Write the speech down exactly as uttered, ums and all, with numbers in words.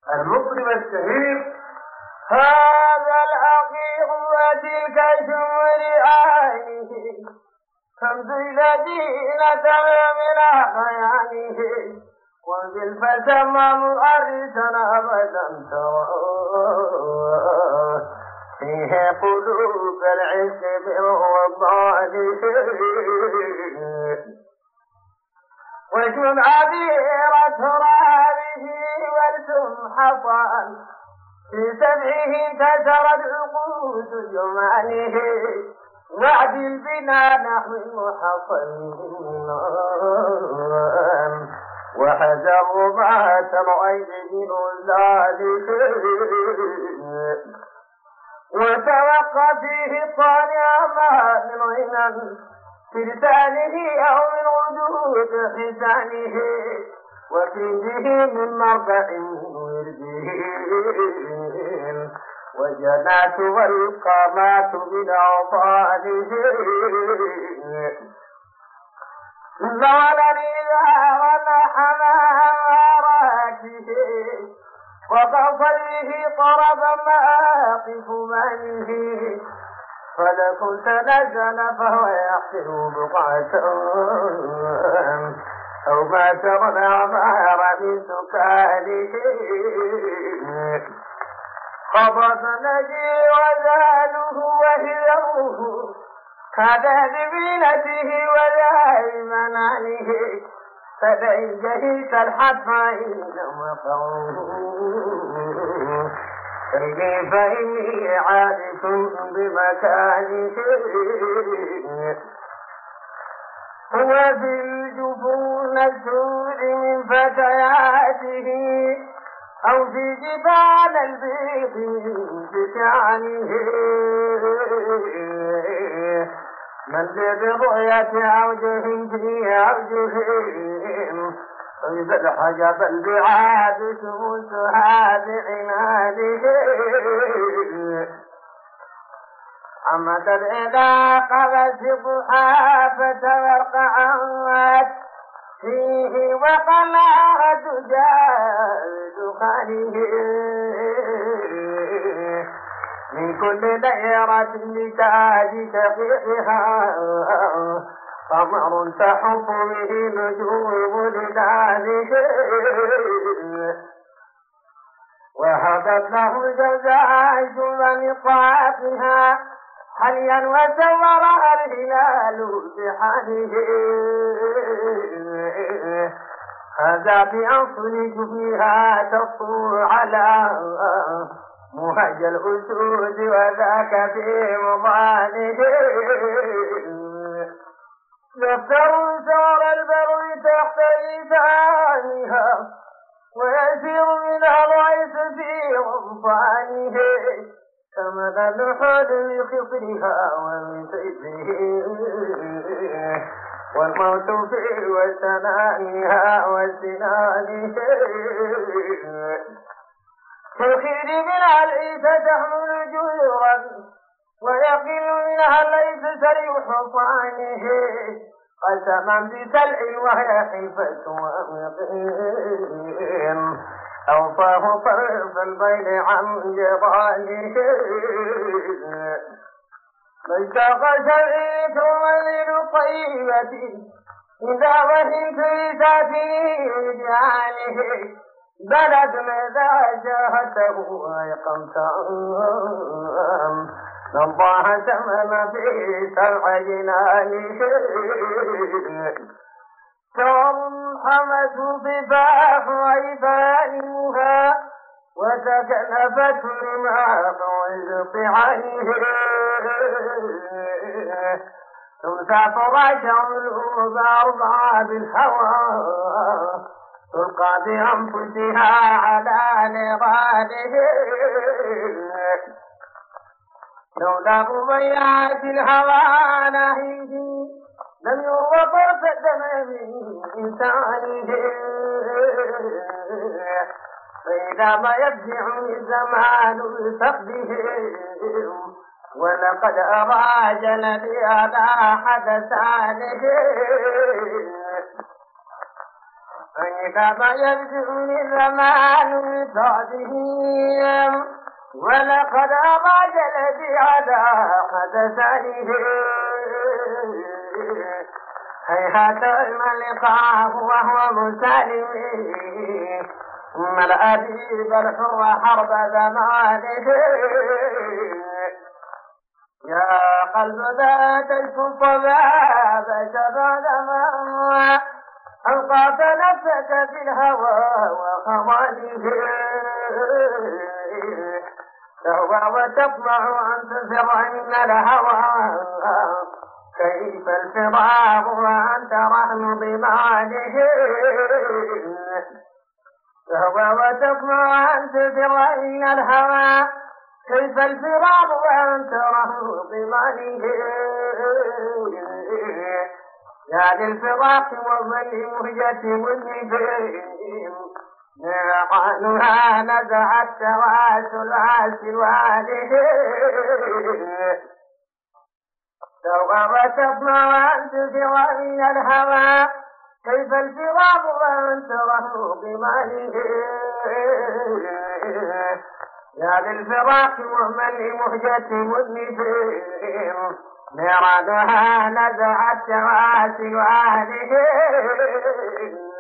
المطرب الشهير هذا الحقيق وتلك شمر عينه كم الذين من خيانه وبالفسم مؤرسا أبدا فيه قلوب العز بالوضال وجن عبيرة ترابه والسم حصان في سبعه انتشرت عقود جماله وعد البنا نحو المحصن وحذر ما ترعي من ذلك وتوقع فيه طالع ما من غنى في لسانه أو من وجود حسانه وفيه من مرضع ورده وجنات والقامات من أوطانه زولا إذا ونحى مراكه وقصره طرب مواقف منه فلك تنزل فهو يحسن بقعة أو ما ترى الأعمار من سكانه خبط نجي وزاله وهيره كذا ببينته وذاي منانه فدعي جهيت الحطائين وقوه كيف إني عارف بمكانه هو في الجفون السود من فتياته أو في جبال البيض بشعنه من برؤية أوجه في أوجههم إذا الحجب البعاد شمسها بعناده عمدت إذا قبس ضحى فتورقعت فيه وقلعت جاد خانه من كل دائرة لتاج شقيقها قمر تحط به نجوم لذلك وهبت له جزاء بنقاطها حليا وسورها الهلال بحاله هذا بأصل فيها تطور على مهج الأسود وذاك في مضانه يفتر سار البر تحت لسانها ويسير منها العيس في غضبانه كمد النحل بخصرها ومن سيفه والموت في وسنانها وسنانه تخير منها ليس تحمل جيرا ويقل منها ليس سريع حصانه قسما بسلع وهي حيفة ومقيم أوفاه طرف البين عن جبانه مشتاق شرعي تملل طيبتي إذا وهمت لساتي جعله بلد ماذا جاهته أيقمت الله تمام في سبع جنانه شعر حمد ضفاح عيبانها وتكلفت رماح وزق عينه تمسح رشع الأوب أرباب الهوى تلقى بأنفسها على نغاله لولا مضيعة الهوى نهيه لم يروى طرف الدم من إنسانه فإذا ما يفزع الزمان بفقده ولقد أراجل بهذا حدثانه كيف يبدوني الزمان من بعدهم ولقد أضاج الذي عدا حدثانه هيهات من لقاه وهو مسالم ثم الأديب الحر حرب زمانه يا قلب ذات الكفباب شباب ما ألقاك نفسك في الهوى وخواله تهوى وتطمع أن تفر من الهوى كيف الفراق وأنت رهن ضمانه تهوى وتطمع أن تفر من الهوى كيف الفراق وأنت رهن ضمانه يا للفراق وظل مهجة والنجيم نعانها نزعت تواسل عسواله سوى وتطمع أن تفر من الهوى كيف الفراق وأنت رهن ضمانه يا للفراق وظل مهجة والنجيم مرادها نزعت تواسل أهله